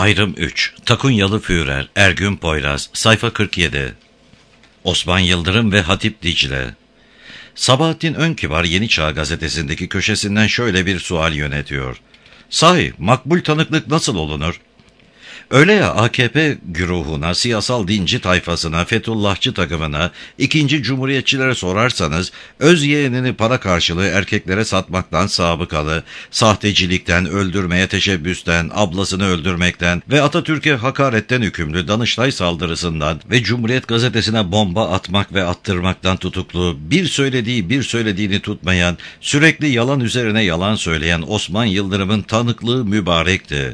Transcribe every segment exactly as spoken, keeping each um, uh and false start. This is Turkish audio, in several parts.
Ayrım üç. Takunyalı Führer, Ergün Poyraz, sayfa kırk yedi. Osman Yıldırım ve Hatip Dicle. Sabahattin Önkibar Yeni Çağ gazetesindeki köşesinden şöyle bir sual yönetiyor. Sahi makbul tanıklık nasıl olunur? Öyle ya A K P güruhuna, siyasal dinci tayfasına, Fethullahçı takımına, ikinci cumhuriyetçilere sorarsanız, öz yeğenini para karşılığı erkeklere satmaktan sabıkalı, sahtecilikten, öldürmeye teşebbüsten, ablasını öldürmekten ve Atatürk'e hakaretten hükümlü Danıştay saldırısından ve Cumhuriyet gazetesine bomba atmak ve attırmaktan tutuklu, bir söylediği bir söylediğini tutmayan, sürekli yalan üzerine yalan söyleyen Osman Yıldırım'ın tanıklığı mübarekti.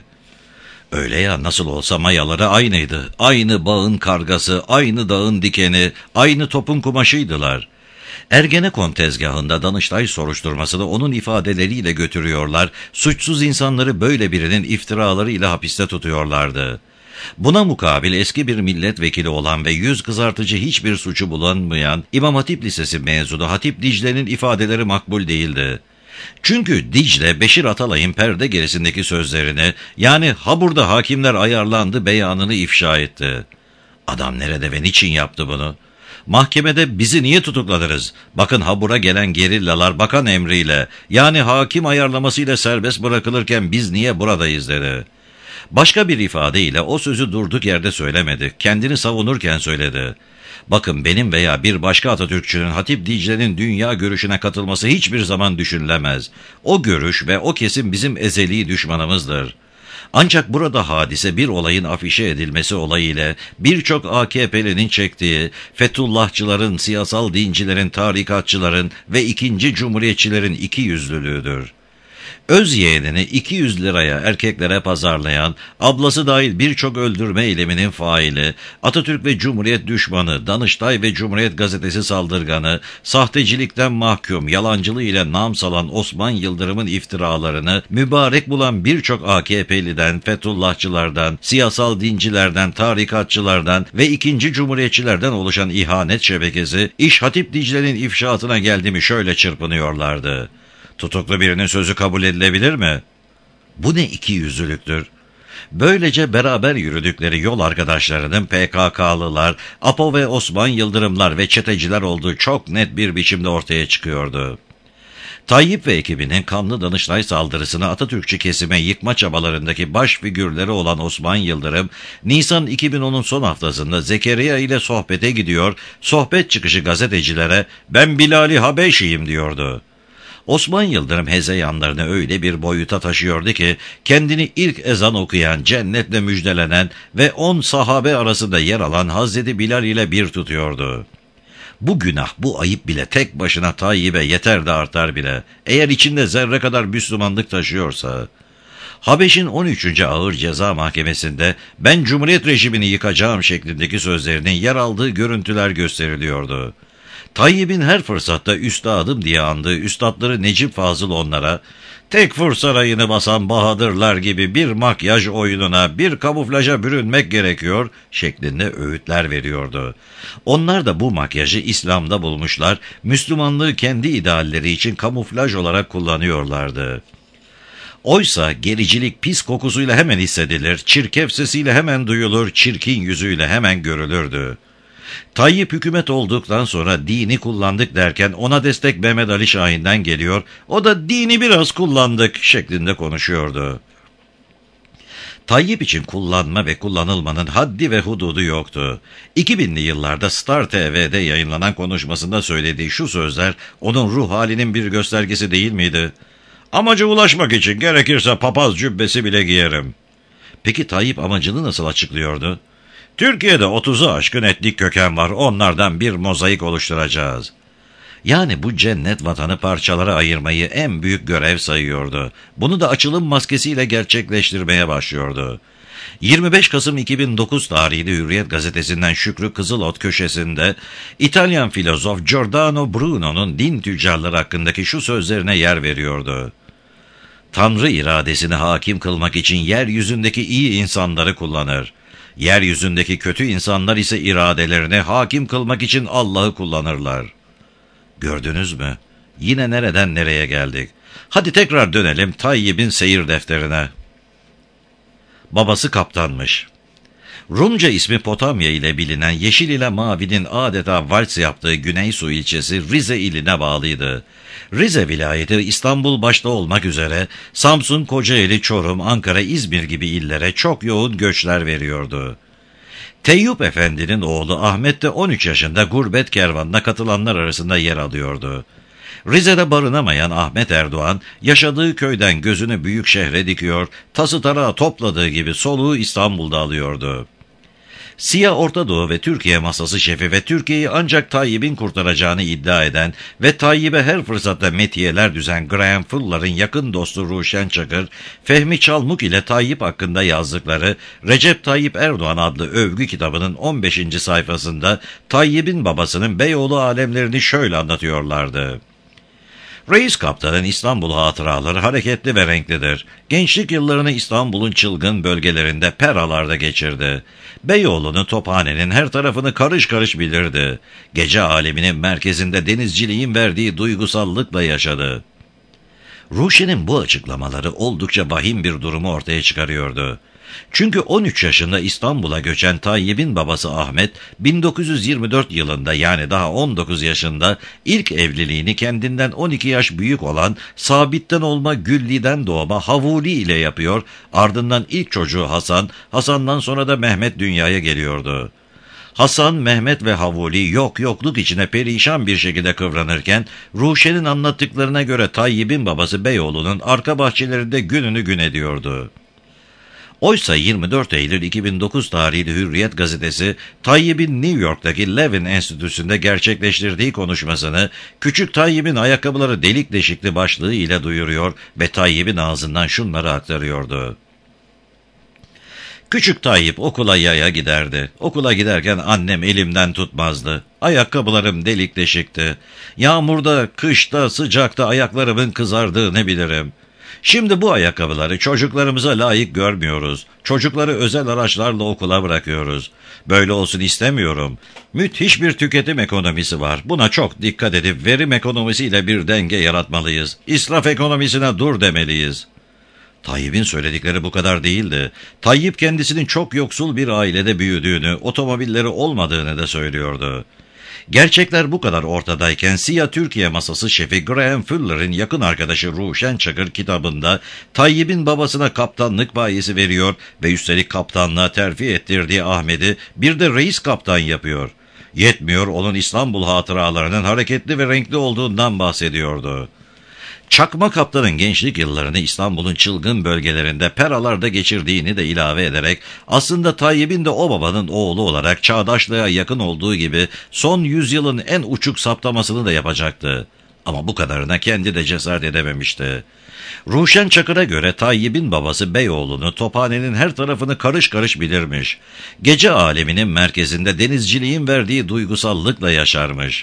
Öyle ya, nasıl olsa mayaları aynıydı. Aynı bağın kargası, aynı dağın dikeni, aynı topun kumaşıydılar. Ergenekon tezgahında Danıştay soruşturmasını onun ifadeleriyle götürüyorlar, suçsuz insanları böyle birinin iftiralarıyla hapiste tutuyorlardı. Buna mukabil eski bir milletvekili olan ve yüz kızartıcı hiçbir suçu bulunmayan İmam Hatip Lisesi mezunu Hatip Dicle'nin ifadeleri makbul değildi. Çünkü Dicle, Beşir Atalay'ın perde gerisindeki sözlerini, yani ha burada hakimler ayarlandı beyanını ifşa etti. Adam nerede ve niçin yaptı bunu? Mahkemede bizi niye tutukladınız? Bakın habura gelen gerillalar bakan emriyle, yani hakim ayarlamasıyla serbest bırakılırken biz niye buradayız dedi. Başka bir ifadeyle o sözü durduk yerde söylemedi, kendini savunurken söyledi. Bakın benim veya bir başka Atatürkçünün Hatip Dicle'nin dünya görüşüne katılması hiçbir zaman düşünülemez. O görüş ve o kesim bizim ezeli düşmanımızdır. Ancak burada hadise bir olayın afişe edilmesi olayıyla birçok A K P'linin çektiği, Fethullahçıların, siyasal dincilerin, tarikatçıların ve ikinci cumhuriyetçilerin iki yüzlülüğüdür. Öz yeğenini iki yüz liraya erkeklere pazarlayan, ablası dahil birçok öldürme eyleminin faili, Atatürk ve Cumhuriyet düşmanı, Danıştay ve Cumhuriyet gazetesi saldırganı, sahtecilikten mahkum, yalancılığı ile nam salan Osman Yıldırım'ın iftiralarını mübarek bulan birçok A K P'liden, Fethullahçılardan, siyasal dincilerden, tarikatçılardan ve ikinci cumhuriyetçilerden oluşan ihanet şebekesi, iş Hatip Dicle'nin ifşaatına geldi mi şöyle çırpınıyorlardı. Tutuklu birinin sözü kabul edilebilir mi? Bu ne ikiyüzlülüktür? Böylece beraber yürüdükleri yol arkadaşlarının P K K'lılar, Apo ve Osman Yıldırımlar ve çeteciler olduğu çok net bir biçimde ortaya çıkıyordu. Tayyip ve ekibinin kanlı Danıştay saldırısını Atatürkçü kesime yıkma çabalarındaki baş figürleri olan Osman Yıldırım, Nisan iki bin on'un son haftasında Zekeriya ile sohbete gidiyor, sohbet çıkışı gazetecilere "Ben Bilal-i Habeşi'yim" diyordu. Osman Yıldırım hezeyanlarını öyle bir boyuta taşıyordu ki, kendini ilk ezan okuyan, cennetle müjdelenen ve on sahabe arasında yer alan Hazreti Bilal ile bir tutuyordu. Bu günah, bu ayıp bile tek başına Tayyip'e yeter de artar bile, eğer içinde zerre kadar Müslümanlık taşıyorsa. Habeş'in on üçüncü Ağır Ceza Mahkemesi'nde "Ben Cumhuriyet rejimini yıkacağım" şeklindeki sözlerinin yer aldığı görüntüler gösteriliyordu. Tayyip'in her fırsatta üstadım diye andığı üstadları Necip Fazıl onlara, "Tek fır sarayını basan bahadırlar gibi bir makyaj oyununa, bir kamuflaja bürünmek gerekiyor" şeklinde öğütler veriyordu. Onlar da bu makyajı İslam'da bulmuşlar, Müslümanlığı kendi idealleri için kamuflaj olarak kullanıyorlardı. Oysa gericilik pis kokusuyla hemen hissedilir, çirkef sesiyle hemen duyulur, çirkin yüzüyle hemen görülürdü. Tayyip hükümet olduktan sonra dini kullandık derken ona destek Mehmet Ali Şahin'den geliyor, o da dini biraz kullandık şeklinde konuşuyordu. Tayyip için kullanma ve kullanılmanın haddi ve hududu yoktu. iki binli yıllarda Star T V'de yayınlanan konuşmasında söylediği şu sözler onun ruh halinin bir göstergesi değil miydi? "Amaca ulaşmak için gerekirse papaz cübbesi bile giyerim." Peki Tayyip amacını nasıl açıklıyordu? "Türkiye'de otuzu aşkın etnik köken var, onlardan bir mozaik oluşturacağız." Yani bu cennet vatanı parçalara ayırmayı en büyük görev sayıyordu. Bunu da açılım maskesiyle gerçekleştirmeye başlıyordu. yirmi beş Kasım iki bin dokuz tarihli Hürriyet gazetesinden Şükrü Kızılot köşesinde İtalyan filozof Giordano Bruno'nun din tüccarları hakkındaki şu sözlerine yer veriyordu. "Tanrı iradesini hakim kılmak için yeryüzündeki iyi insanları kullanır. Yeryüzündeki kötü insanlar ise iradelerini hakim kılmak için Allah'ı kullanırlar." Gördünüz mü? Yine nereden nereye geldik? Hadi tekrar dönelim Tayyip'in seyir defterine. Babası kaptanmış. Rumca ismi Potamya ile bilinen Yeşil ile Mavi'nin adeta vals yaptığı Güneysu ilçesi Rize iline bağlıydı. Rize vilayeti İstanbul başta olmak üzere Samsun, Kocaeli, Çorum, Ankara, İzmir gibi illere çok yoğun göçler veriyordu. Teyyup Efendi'nin oğlu Ahmet de on üç yaşında gurbet kervanına katılanlar arasında yer alıyordu. Rize'de barınamayan Ahmet Erdoğan, yaşadığı köyden gözünü büyük şehre dikiyor, tası tarağı topladığı gibi soluğu İstanbul'da alıyordu. Siyah Orta Doğu ve Türkiye masası şefi ve Türkiye'yi ancak Tayyip'in kurtaracağını iddia eden ve Tayyip'e her fırsatta metiyeler düzen Graham Fuller'ın yakın dostu Ruşen Çakır, Fehmi Çalmuk ile Tayyip hakkında yazdıkları Recep Tayyip Erdoğan adlı övgü kitabının on beşinci sayfasında Tayyip'in babasının Beyoğlu alemlerini şöyle anlatıyorlardı. Reis Kaptan'ın İstanbul hatıraları hareketli ve renklidir. Gençlik yıllarını İstanbul'un çılgın bölgelerinde peralarda geçirdi. Beyoğlu'nun, Tophane'nin her tarafını karış karış bilirdi. Gece aleminin merkezinde denizciliğin verdiği duygusallıkla yaşadı. Ruşen'in bu açıklamaları oldukça vahim bir durumu ortaya çıkarıyordu. Çünkü on üç yaşında İstanbul'a göçen Tayyip'in babası Ahmet, bin dokuz yüz yirmi dört yılında yani daha on dokuz yaşında ilk evliliğini kendinden on iki yaş büyük olan Sabit'ten olma Güllü'den doğma Havuli ile yapıyor, ardından ilk çocuğu Hasan, Hasan'dan sonra da Mehmet dünyaya geliyordu. Hasan, Mehmet ve Havuli yok yokluk içine perişan bir şekilde kıvranırken, Ruşen'in anlattıklarına göre Tayyip'in babası Beyoğlu'nun arka bahçelerinde gününü gün ediyordu. Oysa yirmi dört Eylül iki bin dokuz tarihli Hürriyet gazetesi, Tayyip'in New York'taki Levin Enstitüsü'nde gerçekleştirdiği konuşmasını, Küçük Tayyip'in ayakkabıları delik deşikli başlığı ile duyuruyor ve Tayyip'in ağzından şunları aktarıyordu. Küçük Tayyip okula yaya giderdi. Okula giderken annem elimden tutmazdı. Ayakkabılarım delik deşikti. Yağmurda, kışta, sıcakta ayaklarımın kızardığını bilirim. Şimdi bu ayakkabıları çocuklarımıza layık görmüyoruz. Çocukları özel araçlarla okula bırakıyoruz. Böyle olsun istemiyorum. Müthiş bir tüketim ekonomisi var. Buna çok dikkat edip verim ekonomisiyle bir denge yaratmalıyız. İsraf ekonomisine dur demeliyiz. Tayyip'in söyledikleri bu kadar değildi. Tayyip kendisinin çok yoksul bir ailede büyüdüğünü, otomobilleri olmadığını da söylüyordu. Gerçekler bu kadar ortadayken Siyah Türkiye masası şefi Graham Fuller'ın yakın arkadaşı Ruşen Çakır kitabında Tayyip'in babasına kaptanlık bayisi veriyor ve üstelik kaptanlığa terfi ettirdiği Ahmet'i bir de reis kaptan yapıyor. Yetmiyor, onun İstanbul hatıralarının hareketli ve renkli olduğundan bahsediyordu. Çakma Kaptan'ın gençlik yıllarını İstanbul'un çılgın bölgelerinde peralarda geçirdiğini de ilave ederek aslında Tayyip'in de o babanın oğlu olarak çağdaşlığa yakın olduğu gibi son yüzyılın en uçuk saptamasını da yapacaktı. Ama bu kadarına kendi de cesaret edememişti. Ruşen Çakır'a göre Tayyip'in babası Beyoğlu'nu, Tophane'nin her tarafını karış karış bilirmiş. Gece aleminin merkezinde denizciliğin verdiği duygusallıkla yaşarmış.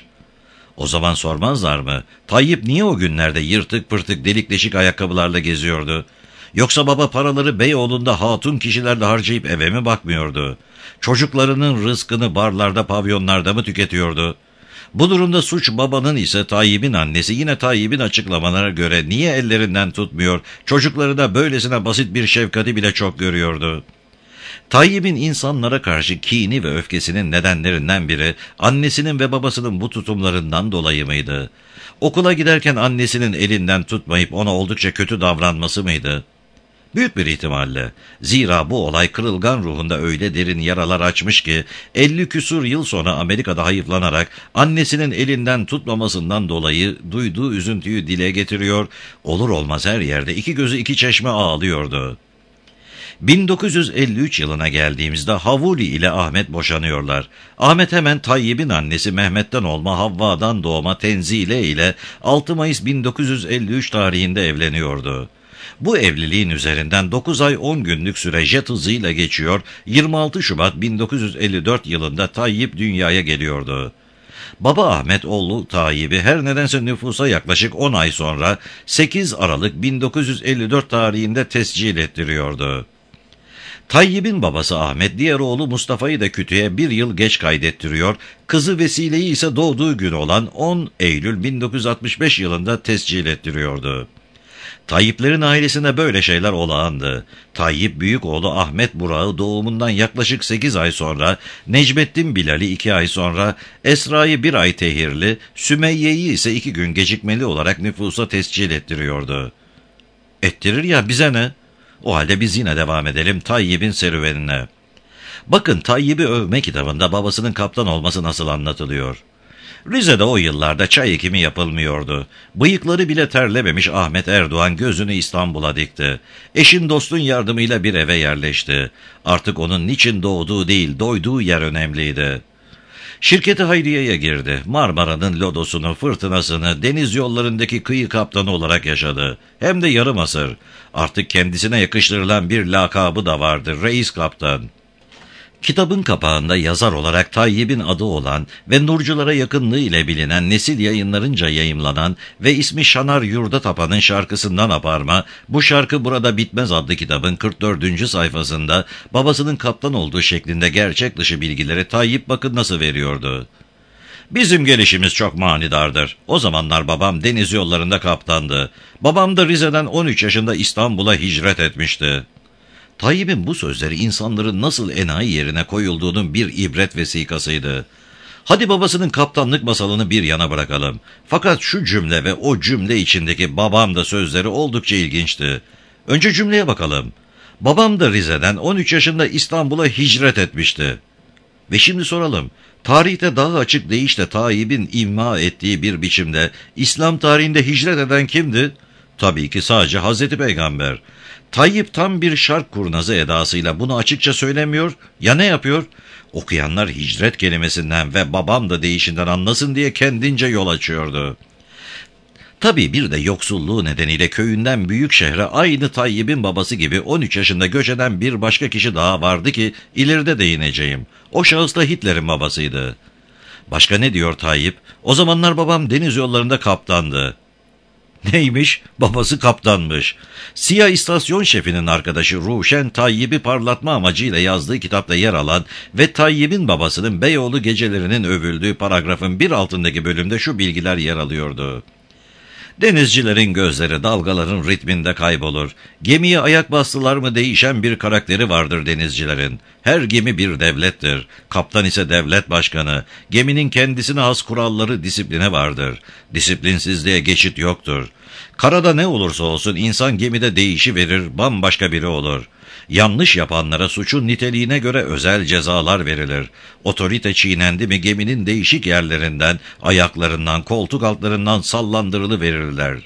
O zaman sormazlar mı? Tayyip niye o günlerde yırtık pırtık delik deşik ayakkabılarla geziyordu? Yoksa baba paraları Beyoğlu'nda hatun kişilerle harcayıp eve mi bakmıyordu? Çocuklarının rızkını barlarda, pavyonlarda mı tüketiyordu? Bu durumda suç babanın ise Tayyip'in annesi yine Tayyip'in açıklamalarına göre niye ellerinden tutmuyor, çocukları da böylesine basit bir şefkati bile çok görüyordu. Tayyip'in insanlara karşı kini ve öfkesinin nedenlerinden biri annesinin ve babasının bu tutumlarından dolayı mıydı? Okula giderken annesinin elinden tutmayıp ona oldukça kötü davranması mıydı? Büyük bir ihtimalle. Zira bu olay kırılgan ruhunda öyle derin yaralar açmış ki elli küsur yıl sonra Amerika'da hayıflanarak annesinin elinden tutmamasından dolayı duyduğu üzüntüyü dile getiriyor, olur olmaz her yerde iki gözü iki çeşme ağlıyordu. bin dokuz yüz elli üç yılına geldiğimizde Havuli ile Ahmet boşanıyorlar. Ahmet hemen Tayyip'in annesi Mehmet'ten olma Havva'dan doğma Tenzile ile altı Mayıs bin dokuz yüz elli üç tarihinde evleniyordu. Bu evliliğin üzerinden dokuz ay on günlük süre jet hızıyla geçiyor, yirmi altı Şubat bin dokuz yüz elli dört yılında Tayyip dünyaya geliyordu. Baba Ahmet oğlu Tayyip'i her nedense nüfusa yaklaşık on ay sonra sekiz Aralık bin dokuz yüz elli dört tarihinde tescil ettiriyordu. Tayyip'in babası Ahmet diğer oğlu Mustafa'yı da kütüğe bir yıl geç kaydettiriyor, kızı Vesile'yi ise doğduğu gün olan on Eylül bin dokuz yüz altmış beş yılında tescil ettiriyordu. Tayyiplerin ailesinde böyle şeyler olağandı. Tayyip büyük oğlu Ahmet Burak'ı doğumundan yaklaşık sekiz ay sonra, Necmettin Bilal'i iki ay sonra, Esra'yı bir ay tehirli, Sümeyye'yi ise iki gün gecikmeli olarak nüfusa tescil ettiriyordu. Ettirir ya, bize ne? O halde biz yine devam edelim Tayyip'in serüvenine. Bakın, Tayyip'i övme kitabında babasının kaptan olması nasıl anlatılıyor. Rize'de o yıllarda çay ekimi yapılmıyordu. Bıyıkları bile terlememiş Ahmet Erdoğan gözünü İstanbul'a dikti. Eşin dostun yardımıyla bir eve yerleşti. Artık onun niçin doğduğu değil, doyduğu yer önemliydi. Şirketi Hayriye'ye girdi. Marmara'nın lodosunu, fırtınasını, deniz yollarındaki kıyı kaptanı olarak yaşadı. Hem de yarım asır. Artık kendisine yakıştırılan bir lakabı da vardı, Reis Kaptan. Kitabın kapağında yazar olarak Tayyip'in adı olan ve nurculara yakınlığı ile bilinen Nesil Yayınlarınca yayımlanan ve ismi Şanar Yurda Tapan'ın şarkısından aparma, Bu Şarkı Burada Bitmez adlı kitabın kırk dördüncü sayfasında babasının kaptan olduğu şeklinde gerçek dışı bilgileri Tayyip bakın nasıl veriyordu. Bizim gelişimiz çok manidardır. O zamanlar babam deniz yollarında kaptandı. Babam da Rize'den on üç yaşında İstanbul'a hicret etmişti. Tayyip'in bu sözleri insanların nasıl enayi yerine koyulduğunun bir ibret vesikasıydı. Hadi babasının kaptanlık masalını bir yana bırakalım. Fakat şu cümle ve o cümle içindeki babam da sözleri oldukça ilginçti. Önce cümleye bakalım. Babam da Rize'den on üç yaşında İstanbul'a hicret etmişti. Ve şimdi soralım. Tarihte daha açık deyişle Tayyip'in imha ettiği bir biçimde İslam tarihinde hicret eden kimdi? Tabii ki sadece Hazreti Peygamber. Tayyip tam bir şark kurnazı edasıyla bunu açıkça söylemiyor, ya ne yapıyor? Okuyanlar hicret kelimesinden ve babam da deyişinden anlasın diye kendince yol açıyordu. Tabii bir de yoksulluğu nedeniyle köyünden büyük şehre aynı Tayyip'in babası gibi on üç yaşında göç eden bir başka kişi daha vardı ki ileride değineceğim. O şahıs da Hitler'in babasıydı. Başka ne diyor Tayyip? O zamanlar babam deniz yollarında kaptandı. Neymiş? Babası kaptanmış. Siyah istasyon şefinin arkadaşı Ruşen, Tayyip'i parlatma amacıyla yazdığı kitapta yer alan ve Tayyip'in babasının Beyoğlu gecelerinin övüldüğü paragrafın bir altındaki bölümde şu bilgiler yer alıyordu. Denizcilerin gözleri dalgaların ritminde kaybolur. Gemiye ayak bastılar mı değişen bir karakteri vardır denizcilerin. Her gemi bir devlettir. Kaptan ise devlet başkanı. Geminin kendisine has kuralları, disipline vardır. Disiplinsizliğe geçit yoktur. Karada ne olursa olsun insan gemide değişiverir, bambaşka biri olur. Yanlış yapanlara suçun niteliğine göre özel cezalar verilir. Otorite çiğnendi mi geminin değişik yerlerinden, ayaklarından, koltuk altlarından sallandırılıverirler.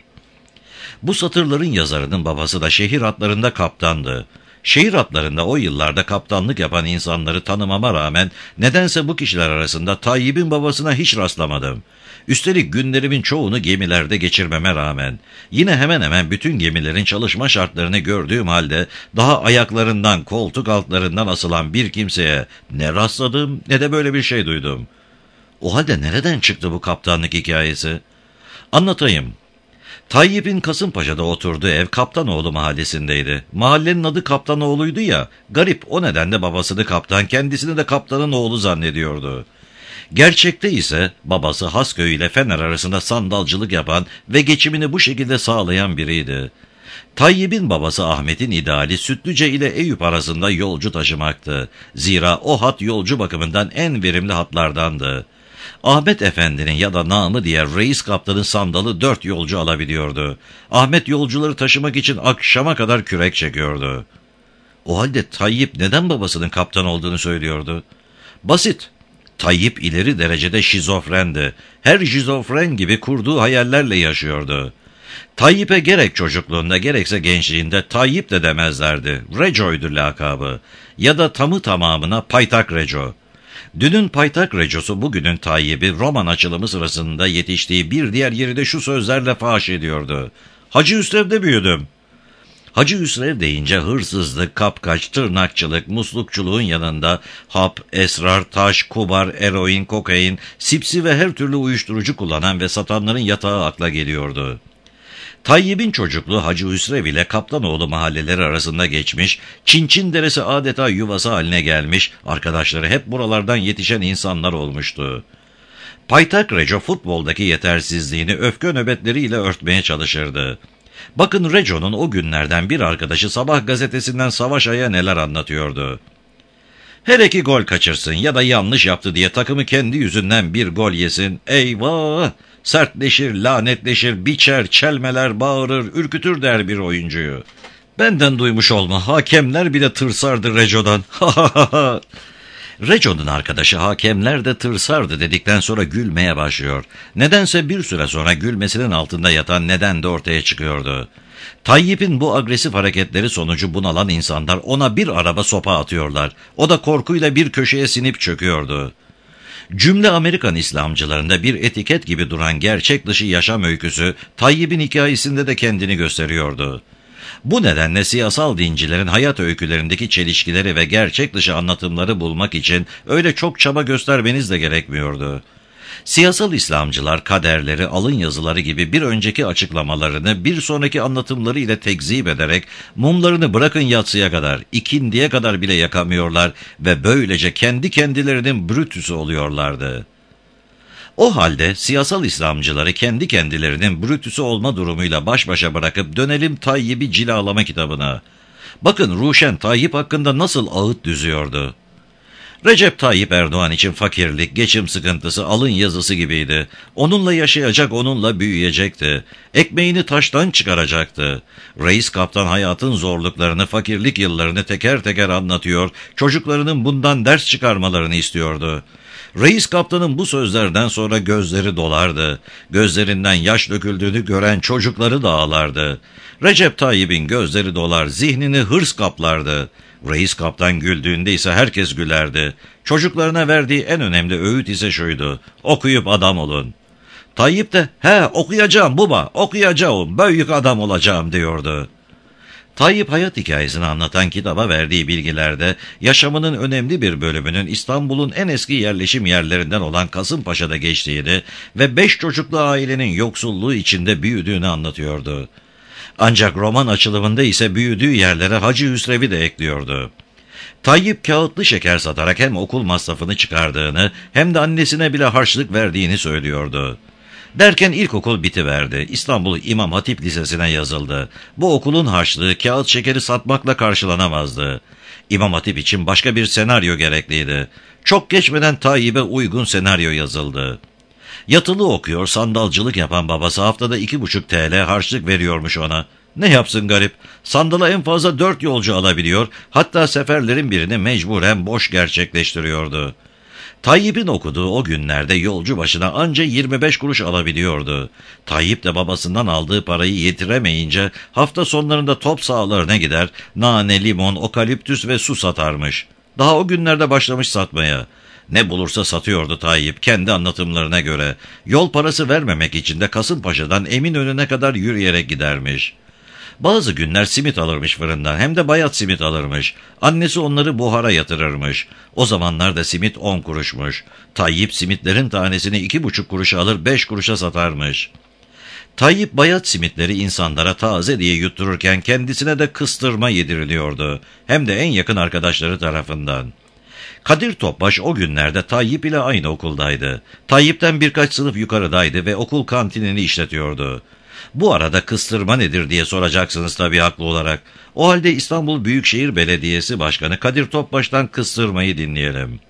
Bu satırların yazarının babası da şehir atlarında kaptandı. Şehir atlarında o yıllarda kaptanlık yapan insanları tanımama rağmen nedense bu kişiler arasında Tayyip'in babasına hiç rastlamadım. Üstelik günlerimin çoğunu gemilerde geçirmeme rağmen yine hemen hemen bütün gemilerin çalışma şartlarını gördüğüm halde daha ayaklarından, koltuk altlarından asılan bir kimseye ne rastladım ne de böyle bir şey duydum. O halde nereden çıktı bu kaptanlık hikayesi? Anlatayım. Tayyip'in Kasımpaşa'da oturduğu ev Kaptanoğlu mahallesindeydi. Mahallenin adı Kaptanoğlu'ydu ya, garip, o nedenle babasını kaptan, kendisini de kaptanın oğlu zannediyordu. Gerçekte ise babası Hasköy ile Fener arasında sandalcılık yapan ve geçimini bu şekilde sağlayan biriydi. Tayyip'in babası Ahmet'in ideali Sütlüce ile Eyüp arasında yolcu taşımaktı. Zira o hat yolcu bakımından en verimli hatlardandı. Ahmet Efendi'nin ya da namı diğer Reis Kaptan'ın sandalı dört yolcu alabiliyordu. Ahmet yolcuları taşımak için akşama kadar kürek çekiyordu. O halde Tayyip neden babasının kaptan olduğunu söylüyordu? Basit. Tayyip ileri derecede şizofrendi. Her şizofren gibi kurduğu hayallerle yaşıyordu. Tayyip'e gerek çocukluğunda gerekse gençliğinde Tayyip de demezlerdi. Reco'ydu lakabı. Ya da tamı tamamına Paytak Reco. Dünün Paytak Reco'su bugünün Tayyip'i roman açılımı sırasında yetiştiği bir diğer yeri de şu sözlerle faş ediyordu. Hacı Üsrev'de büyüdüm. Hacı Üsrev deyince hırsızlık, kapkaç, tırnakçılık, muslukçuluğun yanında hap, esrar, taş, kubar, eroin, kokain, sipsi ve her türlü uyuşturucu kullanan ve satanların yatağı akla geliyordu. Tayyip'in çocukluğu Hacı Üsrev ile Kaptanoğlu mahalleleri arasında geçmiş, Çinçin Deresi adeta yuvası haline gelmiş, arkadaşları hep buralardan yetişen insanlar olmuştu. Paytak Reco futboldaki yetersizliğini öfke nöbetleriyle örtmeye çalışırdı. Bakın Reco'nun o günlerden bir arkadaşı Sabah gazetesinden Savaş Ay'a neler anlatıyordu. Her iki gol kaçırsın ya da yanlış yaptı diye takımı kendi yüzünden bir gol yesin. Eyvah! Sertleşir, lanetleşir, biçer, çelmeler, bağırır, ürkütür der bir oyuncuyu. Benden duymuş olma, hakemler bile tırsardı Reco'dan. Ha ha ha ha! Reco'nun arkadaşı hakemler de tırsardı dedikten sonra gülmeye başlıyor. Nedense bir süre sonra gülmesinin altında yatan neden de ortaya çıkıyordu. Tayyip'in bu agresif hareketleri sonucu bunalan insanlar ona bir araba sopa atıyorlar. O da korkuyla bir köşeye sinip çöküyordu. Cümle Amerikan İslamcılarında bir etiket gibi duran gerçek dışı yaşam öyküsü Tayyip'in hikayesinde de kendini gösteriyordu. Bu nedenle siyasal dincilerin hayat öykülerindeki çelişkileri ve gerçek dışı anlatımları bulmak için öyle çok çaba göstermeniz de gerekmiyordu. Siyasal İslamcılar kaderleri, alın yazıları gibi bir önceki açıklamalarını bir sonraki anlatımları ile tekzip ederek mumlarını bırakın yatsıya kadar, ikindiye kadar bile yakamıyorlar ve böylece kendi kendilerinin brütüsü oluyorlardı. O halde siyasal İslamcıları kendi kendilerinin brütüsü olma durumuyla baş başa bırakıp dönelim Tayyip'i cilalama kitabına. Bakın Ruşen Tayyip hakkında nasıl ağıt düzüyordu. Recep Tayyip Erdoğan için fakirlik, geçim sıkıntısı alın yazısı gibiydi. Onunla yaşayacak, onunla büyüyecekti. Ekmeğini taştan çıkaracaktı. Reis Kaptan hayatın zorluklarını, fakirlik yıllarını teker teker anlatıyor, çocuklarının bundan ders çıkarmalarını istiyordu. Reis Kaptan'ın bu sözlerden sonra gözleri dolardı. Gözlerinden yaş döküldüğünü gören çocukları da ağlardı. Recep Tayyip'in gözleri dolar, zihnini hırs kaplardı. Reis Kaptan güldüğünde ise herkes gülerdi. Çocuklarına verdiği en önemli öğüt ise şuydu: okuyup adam olun. Tayyip de he okuyacağım baba, okuyacağım, büyük adam olacağım diyordu. Tayyip hayat hikayesini anlatan kitaba verdiği bilgilerde yaşamının önemli bir bölümünün İstanbul'un en eski yerleşim yerlerinden olan Kasımpaşa'da geçtiğini ve beş çocuklu ailenin yoksulluğu içinde büyüdüğünü anlatıyordu. Ancak roman açılımında ise büyüdüğü yerlere Hacı Hüsrev'i de ekliyordu. Tayyip kağıtlı şeker satarak hem okul masrafını çıkardığını hem de annesine bile harçlık verdiğini söylüyordu. Derken ilkokul bitiverdi. İstanbul İmam Hatip Lisesi'ne yazıldı. Bu okulun harçlığı kağıt şekeri satmakla karşılanamazdı. İmam Hatip için başka bir senaryo gerekliydi. Çok geçmeden Tayyip'e uygun senaryo yazıldı. Yatılı okuyor, sandalcılık yapan babası haftada iki buçuk TL harçlık veriyormuş ona. Ne yapsın garip? Sandala en fazla dört yolcu alabiliyor, hatta seferlerin birini mecburen boş gerçekleştiriyordu. Tayyip'in okuduğu o günlerde yolcu başına anca yirmi beş kuruş alabiliyordu. Tayyip de babasından aldığı parayı yetiremeyince hafta sonlarında top sahalarına gider, nane, limon, okaliptüs ve su satarmış. Daha o günlerde başlamış satmaya. Ne bulursa satıyordu Tayyip kendi anlatımlarına göre. Yol parası vermemek için de Kasımpaşa'dan Eminönü'ne kadar yürüyerek gidermiş. Bazı günler simit alırmış fırından, hem de bayat simit alırmış. Annesi onları buhara yatırırmış. O zamanlarda simit on kuruşmuş. Tayyip simitlerin tanesini iki buçuk kuruşa alır beş kuruşa satarmış. Tayyip bayat simitleri insanlara taze diye yuttururken kendisine de kıstırma yediriliyordu. Hem de en yakın arkadaşları tarafından. Kadir Topbaş o günlerde Tayyip ile aynı okuldaydı. Tayyip'ten birkaç sınıf yukarıdaydı ve okul kantinini işletiyordu. Bu arada kıstırma nedir diye soracaksınız tabii haklı olarak. O halde İstanbul Büyükşehir Belediyesi Başkanı Kadir Topbaş'tan kıstırmayı dinleyelim.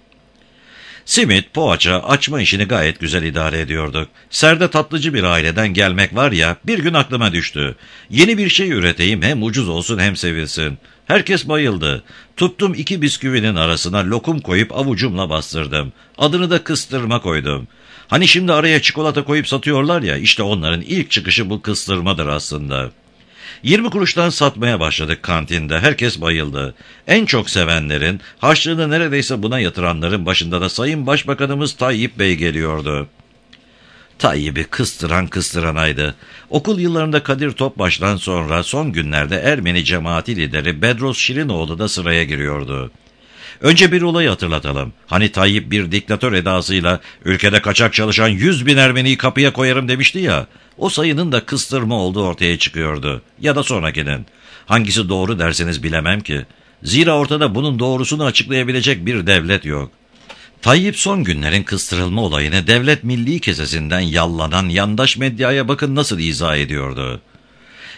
Simit, poğaça, açma işini gayet güzel idare ediyorduk. Serde tatlıcı bir aileden gelmek var ya, bir gün aklıma düştü. Yeni bir şey üreteyim, hem ucuz olsun hem sevilsin. Herkes bayıldı. Tuttum iki bisküvinin arasına lokum koyup avucumla bastırdım. Adını da kıstırma koydum. Hani şimdi araya çikolata koyup satıyorlar ya, işte onların ilk çıkışı bu kıstırmadır aslında. yirmi kuruştan satmaya başladık kantinde. Herkes bayıldı. En çok sevenlerin, harçlığını neredeyse buna yatıranların başında da Sayın Başbakanımız Tayyip Bey geliyordu. Tayyip'i kıstıran kıstıranaydı. Okul yıllarında Kadir Topbaş'tan sonra son günlerde Ermeni cemaati lideri Bedros Şirinoğlu da sıraya giriyordu. Önce bir olayı hatırlatalım. Hani Tayyip bir diktatör edasıyla ülkede kaçak çalışan yüz bin Ermeniyi kapıya koyarım demişti ya. O sayının da kıstırma olduğu ortaya çıkıyordu. Ya da sonrakinin. Hangisi doğru derseniz bilemem ki. Zira ortada bunun doğrusunu açıklayabilecek bir devlet yok. Tayyip son günlerin kıstırılma olayını devlet milli kesesinden yallanan yandaş medyaya bakın nasıl izah ediyordu.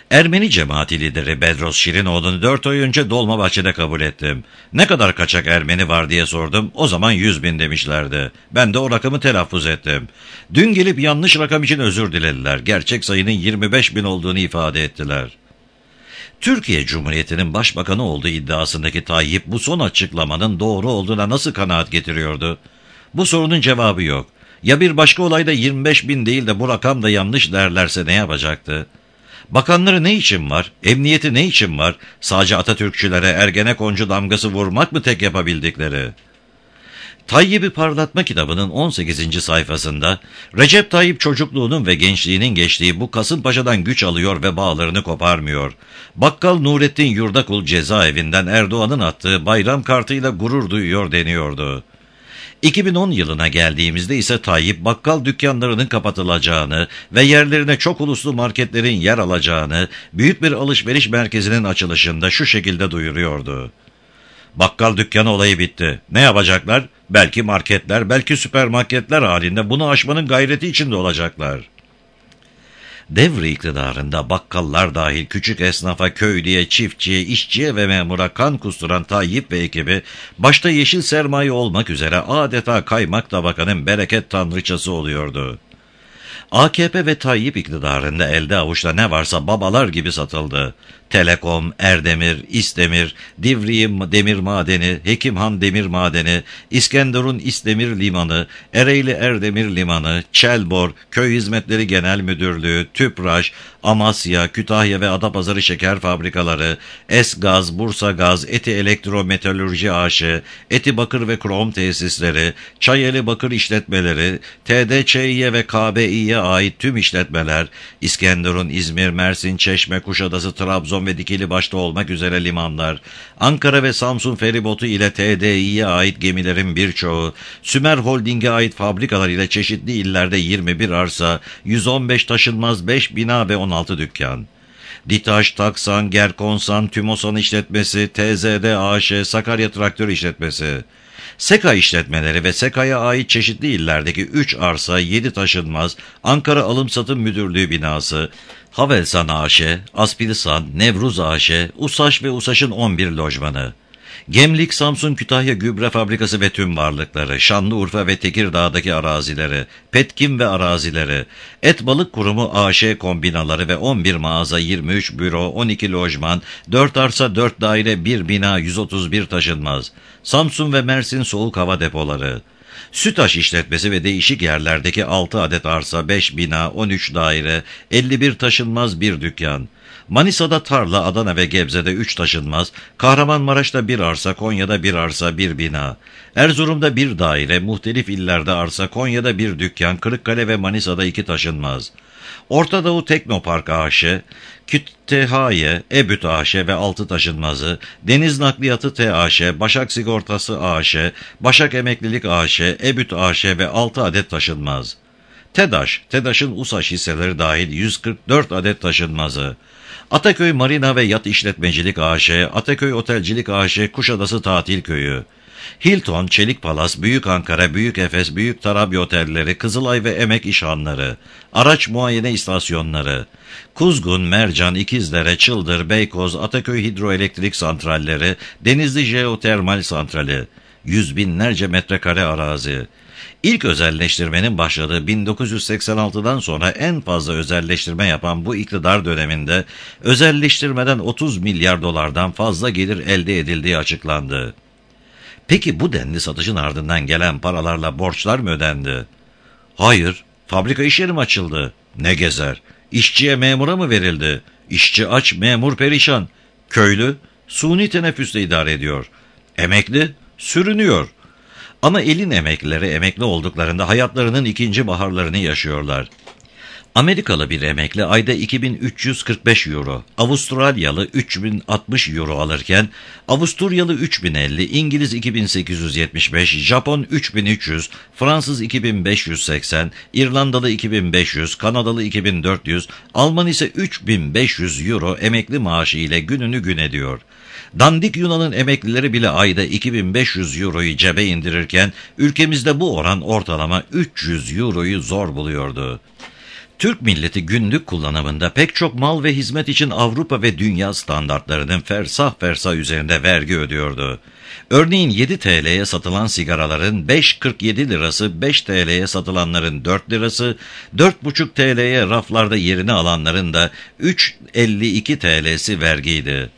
Ermeni cemaati lideri Bedros Şirinoğlu'nu dört ay önce Dolmabahçe'de kabul ettim. Ne kadar kaçak Ermeni var diye sordum. O zaman yüz bin demişlerdi. Ben de o rakamı telaffuz ettim. Dün gelip yanlış rakam için özür dilediler. Gerçek sayının yirmi beş bin olduğunu ifade ettiler. Türkiye Cumhuriyeti'nin başbakanı olduğu iddiasındaki Tayyip bu son açıklamanın doğru olduğuna nasıl kanaat getiriyordu? Bu sorunun cevabı yok. Ya bir başka olayda yirmi beş bin değil de bu rakam da yanlış derlerse ne yapacaktı? Bakanları ne için var? Emniyeti ne için var? Sadece Atatürkçülere Ergenekoncu damgası vurmak mı tek yapabildikleri? Tayyip'i Parlatma kitabının on sekizinci sayfasında Recep Tayyip çocukluğunun ve gençliğinin geçtiği bu Kasımpaşa'dan güç alıyor ve bağlarını koparmıyor. Bakkal Nurettin Yurdakul cezaevinden Erdoğan'ın attığı bayram kartıyla gurur duyuyor deniyordu. iki bin on yılına geldiğimizde ise Tayyip bakkal dükkanlarının kapatılacağını ve yerlerine çok uluslu marketlerin yer alacağını büyük bir alışveriş merkezinin açılışında şu şekilde duyuruyordu. Bakkal dükkanı olayı bitti. Ne yapacaklar? Belki marketler, belki süpermarketler halinde bunu aşmanın gayreti içinde olacaklar. Devri iktidarında bakkallar dahil küçük esnafa, köylüye, çiftçiye, işçiye ve memura kan kusturan Tayyip ve ekibi, başta yeşil sermaye olmak üzere adeta kaymak tabakanın bereket tanrıçası oluyordu. A K P ve Tayyip iktidarında elde avuçta ne varsa babalar gibi satıldı. Telekom, Erdemir, İsdemir, Divriği Demir Madeni, Hekimhan Demir Madeni, İskenderun İsdemir Limanı, Ereğli Erdemir Limanı, Çelbor, Köy Hizmetleri Genel Müdürlüğü, Tüpraş, Amasya, Kütahya ve Adapazarı Şeker Fabrikaları, Esgaz, Bursa Gaz, Eti Elektrometalürji A Ş, Eti Bakır ve Krom Tesisleri, Çayeli Bakır İşletmeleri, T D Ç İ'ye ve K B İ'ye ait tüm işletmeler, İskenderun, İzmir, Mersin, Çeşme, Kuşadası, Trabzon ve Dikili başta olmak üzere limanlar, Ankara ve Samsun feribotu ile T D İ'ye ait gemilerin birçoğu, Sümer Holding'e ait fabrikalar ile çeşitli illerde yirmi bir arsa, yüz on beş taşınmaz, beş bina ve on altı dükkan. Ditaş, Taksan, Gerkonsan, Tümosan İşletmesi, T Z D A Ş, Sakarya Traktör İşletmesi. SEKA işletmeleri ve SEKA'ya ait çeşitli illerdeki üç arsa, yedi taşınmaz, Ankara Alım Satım Müdürlüğü binası, Havelsan A Ş, Aspilisan, Nevruz A Ş, USAŞ ve USAŞ'ın on bir lojmanı. Gemlik, Samsun, Kütahya Gübre Fabrikası ve tüm varlıkları, Şanlıurfa ve Tekirdağ'daki arazileri, Petkim ve arazileri, Et Balık Kurumu A Ş kombinaları ve on bir mağaza, yirmi üç büro, on iki lojman, dört arsa, dört daire, bir bina, yüz otuz bir taşınmaz, Samsun ve Mersin soğuk hava depoları, Sütaş işletmesi ve değişik yerlerdeki altı adet arsa, beş bina, on üç daire, elli bir taşınmaz, bir dükkan. Manisa'da tarla, Adana ve Gebze'de üç taşınmaz, Kahramanmaraş'ta bir arsa, Konya'da bir arsa, bir bina. Erzurum'da bir daire, muhtelif illerde arsa, Konya'da bir dükkan, Kırıkkale ve Manisa'da iki taşınmaz. Orta Doğu Teknopark A Ş, Küttehaye, Ebüt A Ş ve altı taşınmazı, Deniz Nakliyatı T A Ş, Başak Sigortası A Ş, Başak Emeklilik A Ş, Ebüt A Ş ve altı adet taşınmaz. TEDAŞ, TEDAŞ'ın USAŞ hisseleri dahil yüz kırk dört adet taşınmazı. Ataköy Marina ve Yat İşletmecilik A Ş, Ataköy Otelcilik A Ş, Kuşadası Tatil Köyü. Hilton, Çelik Palas, Büyük Ankara, Büyük Efes, Büyük Tarabya Otelleri, Kızılay ve Emek İşhanları, araç muayene istasyonları, Kuzgun, Mercan, İkizdere, Çıldır, Beykoz, Ataköy Hidroelektrik Santralleri, Denizli Jeotermal Santrali, yüz binlerce metrekare arazi. İlk özelleştirmenin başladığı bin dokuz yüz seksen altıdan sonra en fazla özelleştirme yapan bu iktidar döneminde özelleştirmeden otuz milyar dolardan fazla gelir elde edildiği açıklandı. Peki bu denli satışın ardından gelen paralarla borçlar mı ödendi? Hayır, fabrika iş yeri mi açıldı? Ne gezer? İşçiye memura mı verildi? İşçi aç, memur perişan. Köylü, suni teneffüsle idare ediyor. Emekli, sürünüyor. Ama elin emeklileri emekli olduklarında hayatlarının ikinci baharlarını yaşıyorlar. Amerikalı bir emekli ayda iki bin üç yüz kırk beş euro, Avustralyalı üç bin altmış euro alırken, Avusturyalı üç bin elli, İngiliz iki bin sekiz yüz yetmiş beş, Japon üç bin üç yüz, Fransız iki bin beş yüz seksen, İrlandalı iki bin beş yüz, Kanadalı iki bin dört yüz, Alman ise üç bin beş yüz euro emekli maaşı ile gününü gün ediyor. Dandik Yunan'ın emeklileri bile ayda iki bin beş yüz euroyu cebe indirirken, ülkemizde bu oran ortalama üç yüz euroyu zor buluyordu. Türk milleti günlük kullanımında pek çok mal ve hizmet için Avrupa ve dünya standartlarının fersah fersah üzerinde vergi ödüyordu. Örneğin yedi T L'ye satılan sigaraların beş kırk yedi lirası, beş T L'ye satılanların dört lirası, dört buçuk T L'ye raflarda yerini alanların da üç elli iki T L'si vergiydi.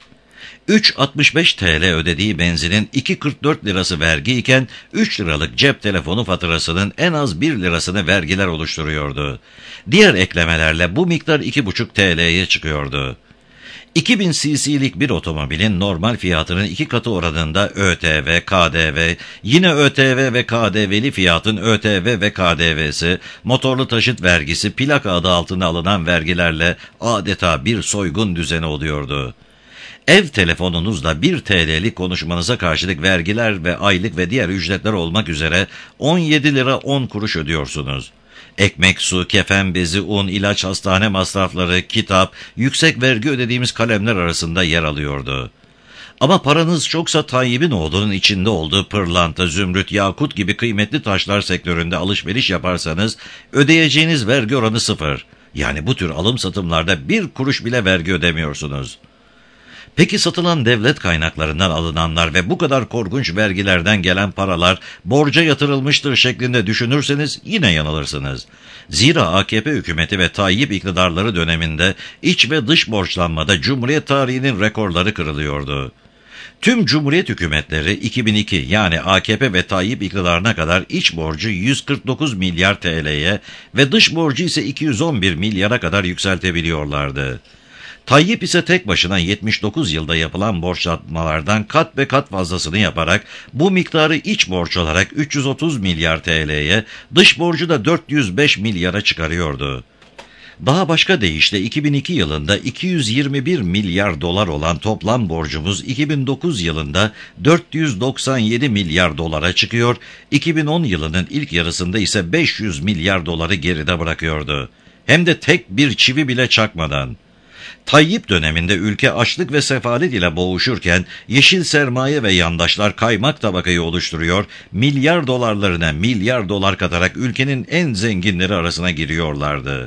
üç altmış beş T L ödediği benzinin iki kırk dört lirası vergi iken üç liralık cep telefonu faturasının en az bir lirasını vergiler oluşturuyordu. Diğer eklemelerle bu miktar iki buçuk T L'ye çıkıyordu. iki bin cc'lik bir otomobilin normal fiyatının iki katı oranında ÖTV, K D V, yine ÖTV ve K D V'li fiyatın ÖTV ve K D V'si, motorlu taşıt vergisi, plaka adı altına alınan vergilerle adeta bir soygun düzeni oluyordu. Ev telefonunuzla bir T L'lik konuşmanıza karşılık vergiler ve aylık ve diğer ücretler olmak üzere on yedi lira on kuruş ödüyorsunuz. Ekmek, su, kefen bezi, un, ilaç, hastane masrafları, kitap, yüksek vergi ödediğimiz kalemler arasında yer alıyordu. Ama paranız çoksa Tayyip'in oğlunun içinde olduğu pırlanta, zümrüt, yakut gibi kıymetli taşlar sektöründe alışveriş yaparsanız ödeyeceğiniz vergi oranı sıfır. Yani bu tür alım satımlarda bir kuruş bile vergi ödemiyorsunuz. Peki satılan devlet kaynaklarından alınanlar ve bu kadar korkunç vergilerden gelen paralar borca yatırılmıştır şeklinde düşünürseniz yine yanılırsınız. Zira A K P hükümeti ve Tayyip iktidarları döneminde iç ve dış borçlanmada Cumhuriyet tarihinin rekorları kırılıyordu. Tüm Cumhuriyet hükümetleri iki bin iki yani A K P ve Tayyip iktidarına kadar iç borcu yüz kırk dokuz milyar T L'ye ve dış borcu ise iki yüz on bir milyara kadar yükseltebiliyorlardı. Tayyip ise tek başına yetmiş dokuz yılda yapılan borçlanmalardan kat be kat fazlasını yaparak bu miktarı iç borç olarak üç yüz otuz milyar T L'ye, dış borcu da dört yüz beş milyara çıkarıyordu. Daha başka deyişle iki bin iki yılında iki yüz yirmi bir milyar dolar olan toplam borcumuz iki bin dokuz yılında dört yüz doksan yedi milyar dolara çıkıyor, iki bin on yılının ilk yarısında ise beş yüz milyar doları geride bırakıyordu. Hem de tek bir çivi bile çakmadan. Tayyip döneminde ülke açlık ve sefalet ile boğuşurken yeşil sermaye ve yandaşlar kaymak tabakayı oluşturuyor, milyar dolarlarına milyar dolar katarak ülkenin en zenginleri arasına giriyorlardı.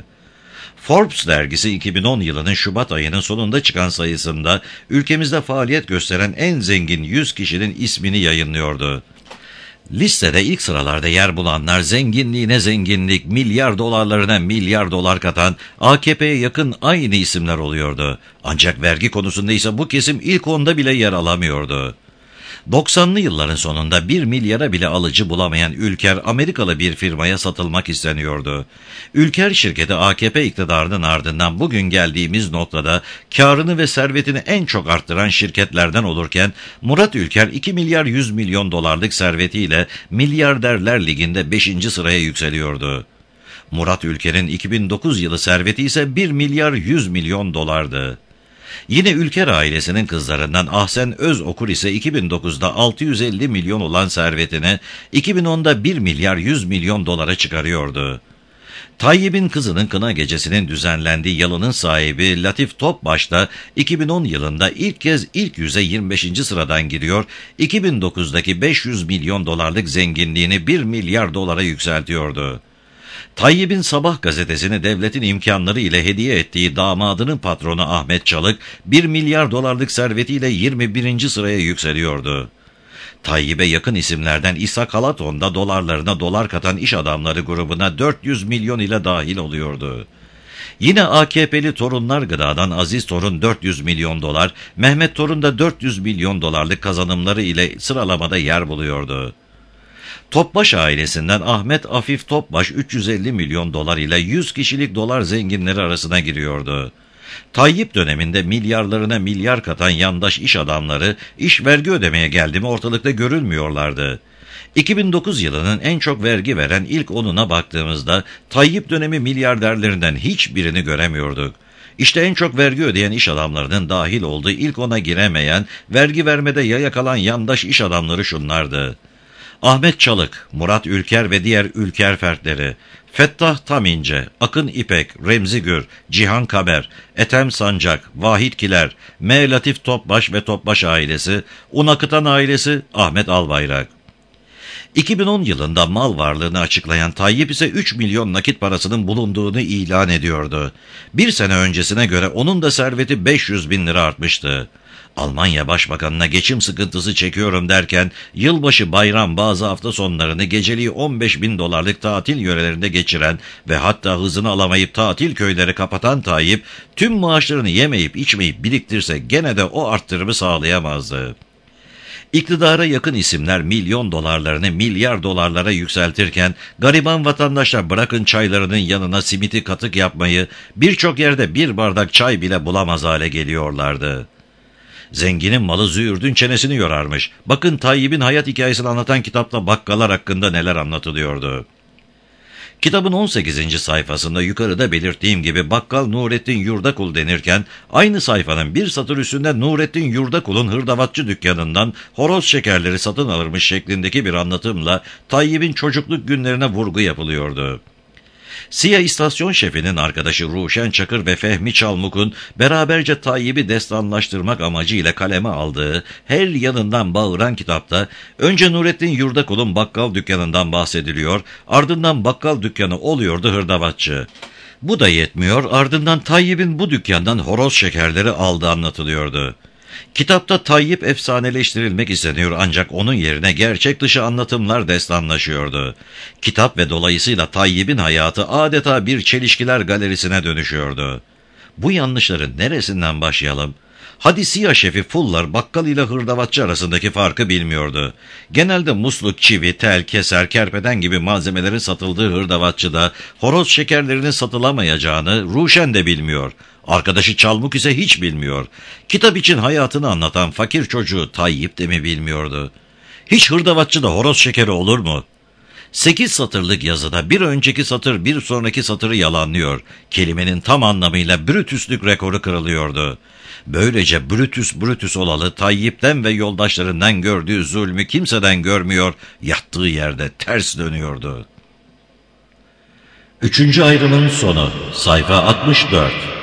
Forbes dergisi iki bin on yılının Şubat ayının sonunda çıkan sayısında ülkemizde faaliyet gösteren en zengin yüz kişinin ismini yayınlıyordu. Listede ilk sıralarda yer bulanlar zenginliğine zenginlik, milyar dolarlarına milyar dolar katan A K P'ye yakın aynı isimler oluyordu. Ancak vergi konusunda ise bu kesim ilk onda bile yer alamıyordu. doksanlı yılların sonunda bir milyara bile alıcı bulamayan Ülker Amerikalı bir firmaya satılmak isteniyordu. Ülker şirketi A K P iktidarının ardından bugün geldiğimiz noktada karını ve servetini en çok arttıran şirketlerden olurken Murat Ülker iki milyar yüz milyon dolarlık servetiyle milyarderler liginde beşinci sıraya yükseliyordu. Murat Ülker'in iki bin dokuz yılı serveti ise bir milyar yüz milyon dolardı. Yine Ülker ailesinin kızlarından Ahsen Özokur ise iki bin dokuzda altı yüz elli milyon olan servetini iki bin onda bir milyar yüz milyon dolara çıkarıyordu. Tayyip'in kızının kına gecesinin düzenlendiği yalının sahibi Latif Topbaş da iki bin on yılında ilk kez ilk yüze yirmi beşinci sıradan giriyor, iki bin dokuzdaki beş yüz milyon dolarlık zenginliğini bir milyar dolara yükseltiyordu. Tayyip'in Sabah gazetesini devletin imkanları ile hediye ettiği damadının patronu Ahmet Çalık, bir milyar dolarlık servetiyle yirmi birinci sıraya yükseliyordu. Tayyip'e yakın isimlerden İsa Kalaton da dolarlarına dolar katan iş adamları grubuna dört yüz milyon ile dahil oluyordu. Yine A K P'li Torunlar Gıda'dan Aziz Torun dört yüz milyon dolar, Mehmet Torun da dört yüz milyon dolarlık kazanımları ile sıralamada yer buluyordu. Topbaş ailesinden Ahmet Afif Topbaş üç yüz elli milyon dolar ile yüz kişilik dolar zenginleri arasına giriyordu. Tayyip döneminde milyarlarına milyar katan yandaş iş adamları iş vergi ödemeye geldi mi ortalıkta görülmüyorlardı. iki bin dokuz yılının en çok vergi veren ilk onuna baktığımızda Tayyip dönemi milyarderlerinden hiçbirini göremiyorduk. İşte en çok vergi ödeyen iş adamlarının dahil olduğu ilk ona giremeyen, vergi vermede yaya kalan yandaş iş adamları şunlardı: Ahmet Çalık, Murat Ülker ve diğer Ülker fertleri, Fettah Tamince, Akın İpek, Remzi Gür, Cihan Kaber, Ethem Sancak, Vahit Kiler, M. Latif Topbaş ve Topbaş ailesi, Un Akıtan ailesi, Ahmet Albayrak. iki bin on yılında mal varlığını açıklayan Tayyip ise üç milyon nakit parasının bulunduğunu ilan ediyordu. Bir sene öncesine göre onun da serveti beş yüz bin lira artmıştı. Almanya Başbakanına geçim sıkıntısı çekiyorum derken yılbaşı, bayram, bazı hafta sonlarını geceliği on beş bin dolarlık tatil yörelerinde geçiren ve hatta hızını alamayıp tatil köyleri kapatan Tayyip, tüm maaşlarını yemeyip içmeyip biriktirse gene de o arttırımı sağlayamazdı. İktidara yakın isimler milyon dolarlarını milyar dolarlara yükseltirken gariban vatandaşlar bırakın çaylarının yanına simiti katık yapmayı, birçok yerde bir bardak çay bile bulamaz hale geliyorlardı. Zenginin malı züğürdün çenesini yorarmış. Bakın Tayyip'in hayat hikayesini anlatan kitapta bakkallar hakkında neler anlatılıyordu. Kitabın on sekizinci sayfasında yukarıda belirttiğim gibi bakkal Nurettin Yurdakul denirken, aynı sayfanın bir satır üstünde Nurettin Yurdakul'un hırdavatçı dükkanından horoz şekerleri satın alırmış şeklindeki bir anlatımla Tayyip'in çocukluk günlerine vurgu yapılıyordu. SİHA istasyon şefinin arkadaşı Ruşen Çakır ve Fehmi Çalmuk'un beraberce Tayyip'i destanlaştırmak amacıyla kaleme aldığı her yanından bağıran kitapta önce Nurettin Yurdakul'un bakkal dükkanından bahsediliyor, ardından bakkal dükkanı oluyordu hırdavatçı. Bu da yetmiyor, ardından Tayyip'in bu dükkandan horoz şekerleri aldığı anlatılıyordu. Kitapta Tayyip efsaneleştirilmek isteniyor ancak onun yerine gerçek dışı anlatımlar destanlaşıyordu. Kitap ve dolayısıyla Tayyip'in hayatı adeta bir çelişkiler galerisine dönüşüyordu. Bu yanlışların neresinden başlayalım? Hadi SİHA şefi Fullar bakkal ile hırdavatçı arasındaki farkı bilmiyordu. Genelde musluk, çivi, tel, keser, kerpeden gibi malzemelerin satıldığı hırdavatçıda horoz şekerlerinin satılamayacağını Ruşen de bilmiyor. Arkadaşı Çalmuk ise hiç bilmiyor. Kitap için hayatını anlatan fakir çocuğu Tayyip de mi bilmiyordu? Hiç hırdavatçıda horoz şekeri olur mu? Sekiz satırlık yazıda bir önceki satır bir sonraki satırı yalanlıyor. Kelimenin tam anlamıyla Brutus'lük rekoru kırılıyordu. Böylece Brutus Brutus olalı Tayyip'ten ve yoldaşlarından gördüğü zulmü kimseden görmüyor, yattığı yerde ters dönüyordu. Üçüncü ayrımın sonu, sayfa altmış dört.